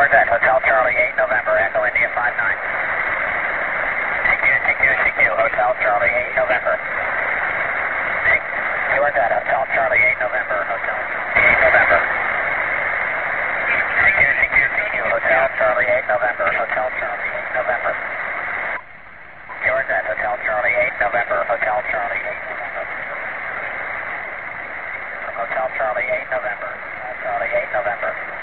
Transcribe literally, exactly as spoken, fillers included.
George at Hotel Charlie eight November, Echo India five nine. C Q, C Q, C Q, Hotel Charlie eight November. George at Hotel Charlie eight November, Hotel eight November. C Q, C Q, C Q, Hotel Charlie eight November, Hotel Charlie eight November. George at Hotel Charlie eight November, Hotel Charlie eight November. Hotel Charlie eight November, Charlie eight November.